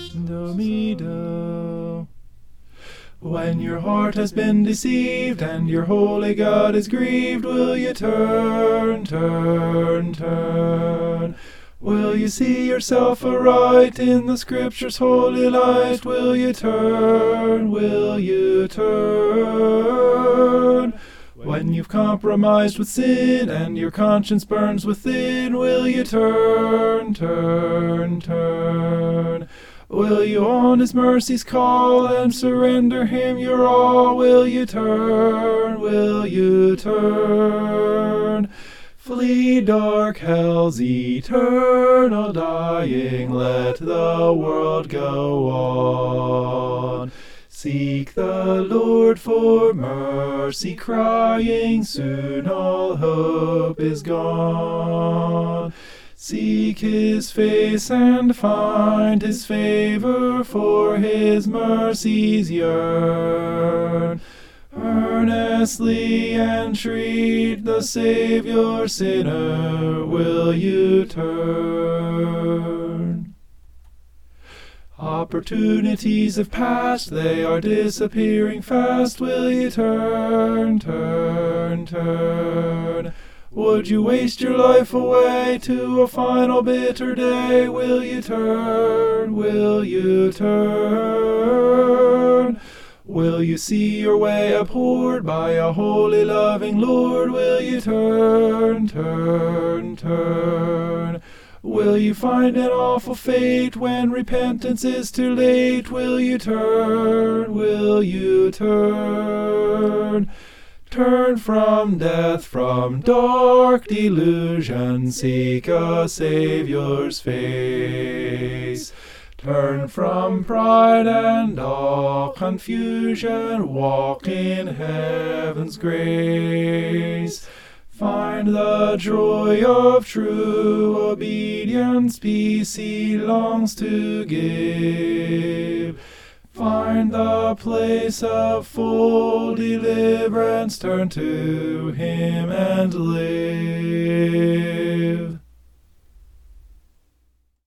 Do, mi, do. When your heart has been deceived and your holy God is grieved, will you turn, turn, turn? Will you see yourself aright in the Scripture's holy light? Will you turn, will you turn? When you've compromised with sin and your conscience burns within, will you turn, turn, turn? Will you on His mercies call and surrender Him your all? Will you turn, will you turn? Flee dark hell's eternal dying, let the world go on. Seek the Lord for mercy, crying, soon all hope is gone. Seek His face and find His favor, for His mercies yearn. Earnestly entreat the Savior, sinner, will you turn? Opportunities have passed, they are disappearing fast. Will you turn, turn, turn? Would you waste your life away to a final bitter day? Will you turn, will you turn? Will you see your way abhorred by a holy loving Lord? Will you turn, turn, turn? Will you find an awful fate when repentance is too late? Will you turn, will you turn? Turn from death, from dark delusion, seek a Saviour's face. Turn from pride and all confusion, walk in heaven's grace. Find the joy of true obedience, peace He longs to give. Find the place of full deliverance, turn to Him and live.